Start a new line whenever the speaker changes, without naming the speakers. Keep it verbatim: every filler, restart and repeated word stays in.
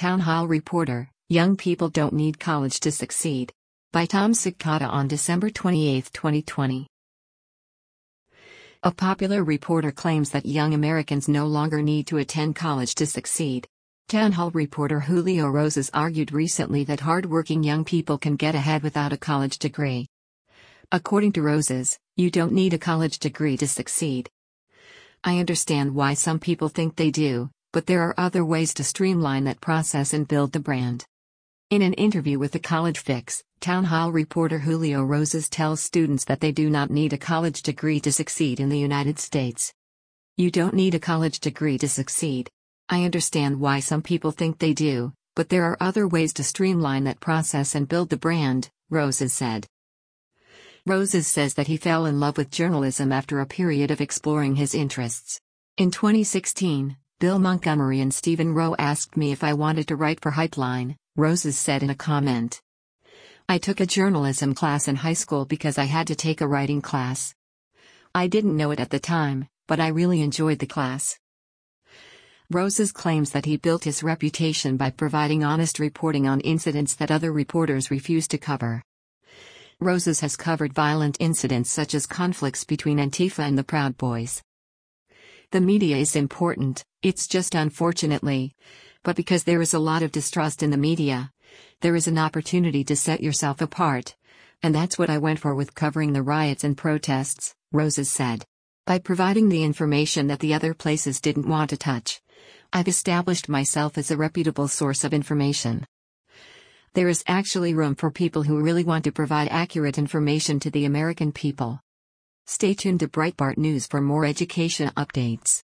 Town Hall Reporter, Young People Don't Need College to Succeed. By Tom Cicada on December twenty-eighth, twenty twenty. A popular reporter claims that young Americans no longer need to attend college to succeed. Town Hall reporter Julio Rosas argued recently that hardworking young people can get ahead without a college degree. According to Rosas, you don't need a college degree to succeed. I understand why some people think they do, but there are other ways to streamline that process and build the brand. In an interview with The College Fix, Town Hall reporter Julio Rosas tells students that they do not need a college degree to succeed in the United States. You don't need a college degree to succeed. I understand why some people think they do, but there are other ways to streamline that process and build the brand, Rosas said. Rosas says that he fell in love with journalism after a period of exploring his interests. In twenty sixteen, Bill Montgomery and Stephen Rowe asked me if I wanted to write for Hypeline, Rosas said in a comment. I took a journalism class in high school because I had to take a writing class. I didn't know it at the time, but I really enjoyed the class. Rosas claims that he built his reputation by providing honest reporting on incidents that other reporters refuse to cover. Rosas has covered violent incidents such as conflicts between Antifa and the Proud Boys. The media is important, it's just unfortunately, but because there is a lot of distrust in the media, there is an opportunity to set yourself apart, and that's what I went for with covering the riots and protests, Rosas said. By providing the information that the other places didn't want to touch, I've established myself as a reputable source of information. There is actually room for people who really want to provide accurate information to the American people. Stay tuned to Breitbart News for more education updates.